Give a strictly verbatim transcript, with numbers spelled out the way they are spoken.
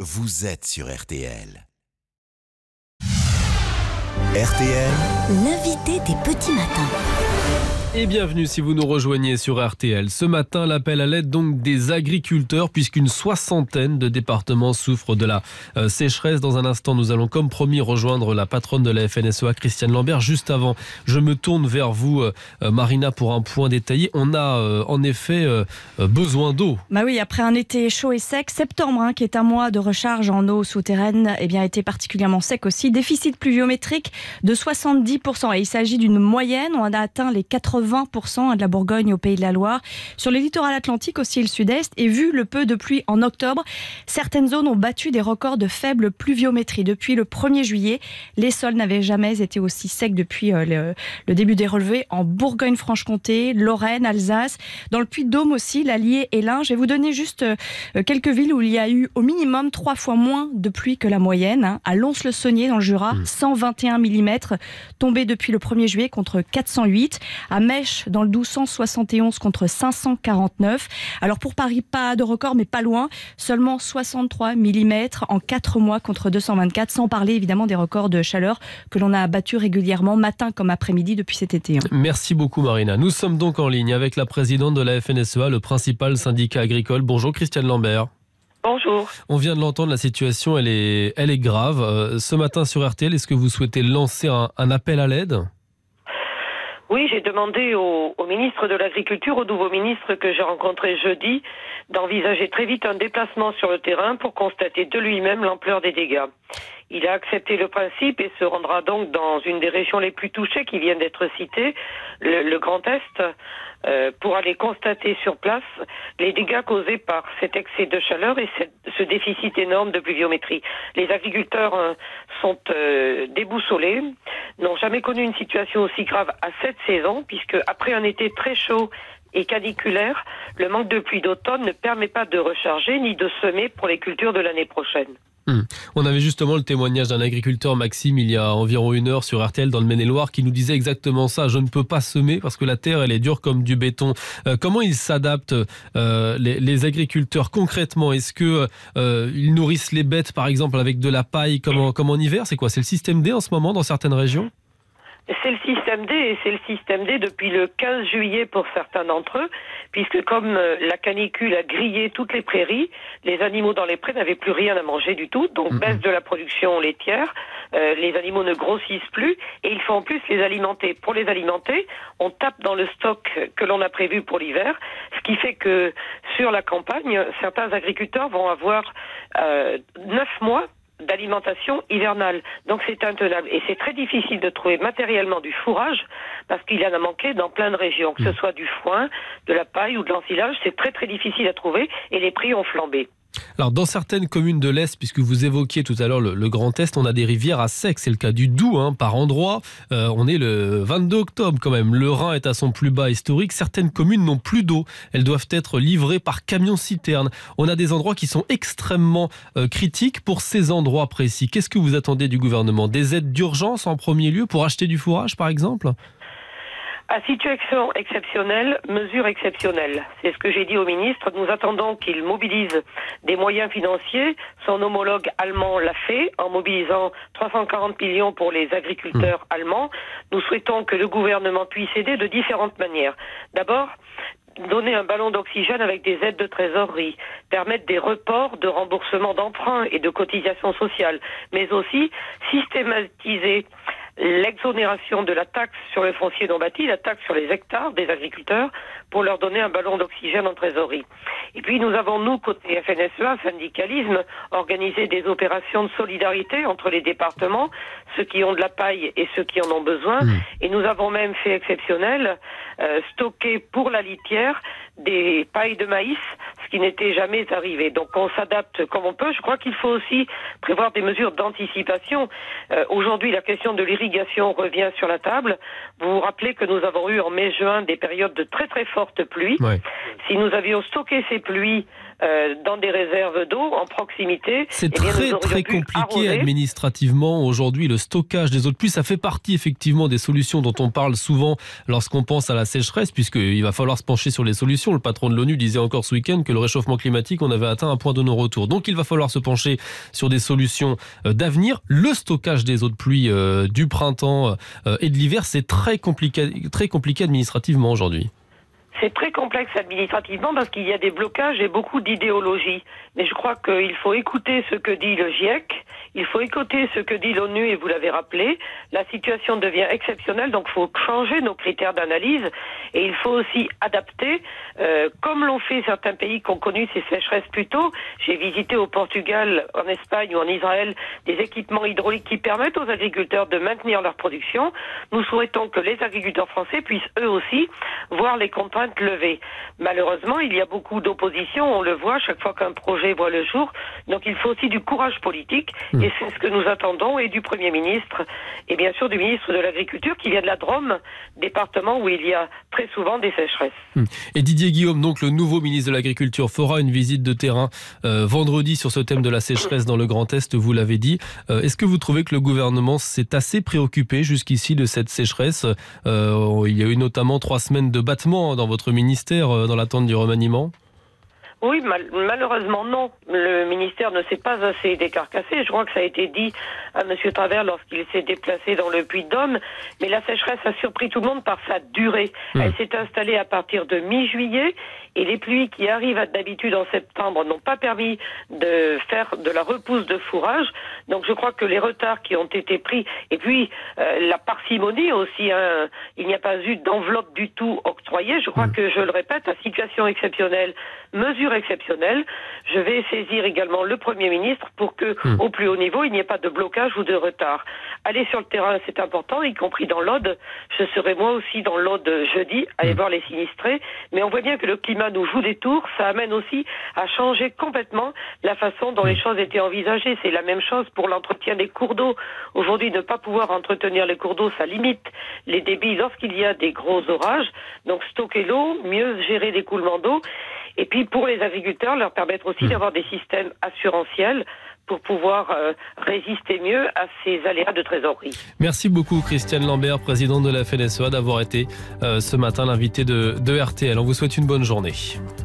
vous êtes sur R T L. R T L, l'invité des petits matins. Et bienvenue si vous nous rejoignez sur R T L. Ce matin, l'appel à l'aide donc des agriculteurs, puisqu'une soixantaine de départements souffrent de la euh, sécheresse. Dans un instant, nous allons comme promis rejoindre la patronne de la F N S E A, Christiane Lambert. Juste avant, je me tourne vers vous, euh, Marina, pour un point détaillé. On a euh, en effet euh, besoin d'eau. Bah oui, après un été chaud et sec, septembre, hein, qui est un mois de recharge en eau souterraine, eh bien, a été particulièrement sec aussi. Déficit pluviométrique de soixante-dix pour cent. Et il s'agit d'une moyenne. On a atteint les quatre-vingts pour cent de la Bourgogne au Pays de la Loire. Sur le littoral atlantique aussi, le sud-est, et vu le peu de pluie en octobre, certaines zones ont battu des records de faible pluviométrie. Depuis le premier juillet, les sols n'avaient jamais été aussi secs depuis le, le début des relevés en Bourgogne-Franche-Comté, Lorraine, Alsace, dans le Puy-de-Dôme aussi, l'Allier et l'Ain. Je vais vous donner juste quelques villes où il y a eu au minimum trois fois moins de pluie que la moyenne. À Lons-le-Saunier dans le Jura, cent vingt et un millimètres tombés depuis le premier juillet contre quatre cent huit. À Mèche, dans le Doubs, cent soixante et onze contre cinq cent quarante-neuf. Alors pour Paris, pas de record, mais pas loin. Seulement soixante-trois millimètres en quatre mois contre deux cent vingt-quatre, sans parler évidemment des records de chaleur que l'on a battus régulièrement, matin comme après-midi, depuis cet été. Merci beaucoup Marina. Nous sommes donc en ligne avec la présidente de la F N S E A, le principal syndicat agricole. Bonjour Christiane Lambert. Bonjour. On vient de l'entendre, la situation elle est, elle est grave. Euh, ce matin sur R T L, est-ce que vous souhaitez lancer un, un appel à l'aide ? Oui, j'ai demandé au, au ministre de l'Agriculture, au nouveau ministre que j'ai rencontré jeudi, d'envisager très vite un déplacement sur le terrain pour constater de lui-même l'ampleur des dégâts. Il a accepté le principe et se rendra donc dans une des régions les plus touchées qui vient d'être citée, le, le Grand Est, euh, pour aller constater sur place les dégâts causés par cet excès de chaleur et cette, ce déficit énorme de pluviométrie. Les agriculteurs euh, sont euh, déboussolés, n'ont jamais connu une situation aussi grave à cette saison, puisque après un été très chaud et caniculaire, le manque de pluie d'automne ne permet pas de recharger ni de semer pour les cultures de l'année prochaine. Hum. On avait justement le témoignage d'un agriculteur, Maxime, il y a environ une heure sur R T L dans le Maine-et-Loire, qui nous disait exactement ça. Je ne peux pas semer parce que la terre, elle est dure comme du béton. Euh, comment ils s'adaptent, euh, les, les agriculteurs, concrètement? Est-ce que euh, ils nourrissent les bêtes, par exemple, avec de la paille comme en, comme en hiver? C'est quoi? C'est le système D en ce moment dans certaines régions? C'est le système D et c'est le système D depuis le quinze juillet pour certains d'entre eux, puisque comme la canicule a grillé toutes les prairies, les animaux dans les prés n'avaient plus rien à manger du tout, donc mmh. baisse de la production laitière, euh, les animaux ne grossissent plus et il faut en plus les alimenter. Pour les alimenter, on tape dans le stock que l'on a prévu pour l'hiver, ce qui fait que sur la campagne, certains agriculteurs vont avoir euh, neuf mois d'alimentation hivernale. Donc c'est intenable. Et c'est très difficile de trouver matériellement du fourrage parce qu'il y en a manqué dans plein de régions. Que ce soit du foin, de la paille ou de l'ensilage, c'est très très difficile à trouver et les prix ont flambé. Alors dans certaines communes de l'Est, puisque vous évoquiez tout à l'heure le, le Grand Est, on a des rivières à sec, c'est le cas du Doubs hein, par endroit. Euh, on est le vingt-deux octobre quand même, le Rhin est à son plus bas historique. Certaines communes n'ont plus d'eau, elles doivent être livrées par camion-citerne. On a des endroits qui sont extrêmement euh, critiques pour ces endroits précis. Qu'est-ce que vous attendez du gouvernement? Des aides d'urgence en premier lieu pour acheter du fourrage par exemple? À situation exceptionnelle, mesure exceptionnelle. C'est ce que j'ai dit au ministre. Nous attendons qu'il mobilise des moyens financiers. Son homologue allemand l'a fait en mobilisant trois cent quarante millions pour les agriculteurs mmh. allemands. Nous souhaitons que le gouvernement puisse aider de différentes manières. D'abord, donner un ballon d'oxygène avec des aides de trésorerie, permettre des reports de remboursement d'emprunts et de cotisations sociales, mais aussi systématiser l'exonération de la taxe sur le foncier non bâti, la taxe sur les hectares des agriculteurs, pour leur donner un ballon d'oxygène en trésorerie. Et puis nous avons, nous, côté F N S E A, syndicalisme, organisé des opérations de solidarité entre les départements, ceux qui ont de la paille et ceux qui en ont besoin. Mmh. Et nous avons même fait exceptionnel, euh, stocker pour la litière des pailles de maïs, ce qui n'était jamais arrivé. Donc on s'adapte comme on peut. Je crois qu'il faut aussi prévoir des mesures d'anticipation. Euh, aujourd'hui, la question de l'irrigation revient sur la table. Vous vous rappelez que nous avons eu en mai-juin des périodes de très très fortes pluies. Ouais. Si nous avions stocké ces pluies euh, dans des réserves d'eau en proximité. C'est eh bien, très nous très pu compliqué arroser. administrativement aujourd'hui, le stockage des eaux de pluie. Ça fait partie effectivement des solutions dont on parle souvent lorsqu'on pense à la sécheresse, puisqu'il va falloir se pencher sur les solutions. Le patron de l'ONU disait encore ce week-end que le réchauffement climatique, on avait atteint un point de non-retour. Donc il va falloir se pencher sur des solutions euh, d'avenir. Le stockage des eaux de pluie euh, du printemps euh, et de l'hiver, c'est très compliqué, très compliqué administrativement aujourd'hui. C'est très complexe administrativement parce qu'il y a des blocages et beaucoup d'idéologie. Mais je crois qu'il faut écouter ce que dit le GIEC, il faut écouter ce que dit l'ONU, et vous l'avez rappelé, la situation devient exceptionnelle, donc il faut changer nos critères d'analyse et il faut aussi adapter, euh, comme l'ont fait certains pays qui ont connu ces sécheresses plus tôt. J'ai visité au Portugal, en Espagne ou en Israël des équipements hydrauliques qui permettent aux agriculteurs de maintenir leur production. Nous souhaitons que les agriculteurs français puissent eux aussi voir les contraintes levées. Malheureusement, il y a beaucoup d'opposition, on le voit chaque fois qu'un projet voit le jour, donc il faut aussi du courage politique, mmh. et c'est ce que nous attendons, et du Premier ministre, et bien sûr du ministre de l'Agriculture, qui vient de la Drôme, département où il y a très souvent des sécheresses. Mmh. Et Didier Guillaume, donc le nouveau ministre de l'Agriculture, fera une visite de terrain euh, vendredi sur ce thème de la sécheresse dans le Grand Est, vous l'avez dit. Euh, est-ce que vous trouvez que le gouvernement s'est assez préoccupé jusqu'ici de cette sécheresse ? euh, Il y a eu notamment trois semaines de battement dans votre ministère euh, dans l'attente du remaniement. Oui, mal, malheureusement non. Le ministère ne s'est pas assez décarcassé. Je crois que ça a été dit à M. Travers lorsqu'il s'est déplacé dans le Puy-de-Dôme. Mais la sécheresse a surpris tout le monde par sa durée. Mmh. Elle s'est installée à partir de mi-juillet et les pluies qui arrivent d'habitude en septembre n'ont pas permis de faire de la repousse de fourrage. Donc je crois que les retards qui ont été pris, et puis euh, la parcimonie aussi, hein, il n'y a pas eu d'enveloppe du tout octroyée. Je crois mmh. que, je le répète, à situation exceptionnelle, mesure exceptionnelle, je vais saisir également le Premier ministre pour que, mmh. au plus haut niveau, il n'y ait pas de blocage ou de retard. Aller sur le terrain, c'est important, y compris dans l'Aude. Je serai moi aussi dans l'Aude jeudi, aller mmh. voir les sinistrés. Mais on voit bien que le climat nous joue des tours. Ça amène aussi à changer complètement la façon dont mmh. les choses étaient envisagées. C'est la même chose pour l'entretien des cours d'eau. Aujourd'hui, ne pas pouvoir entretenir les cours d'eau, ça limite les débits lorsqu'il y a des gros orages. Donc stocker l'eau, mieux gérer l'écoulement d'eau. Et puis pour les agriculteurs, leur permettre aussi mmh. d'avoir des systèmes assurantiels pour pouvoir euh, résister mieux à ces aléas de trésorerie. Merci beaucoup Christiane Lambert, présidente de la F N S E A, d'avoir été euh, ce matin l'invitée de, de R T L. On vous souhaite une bonne journée.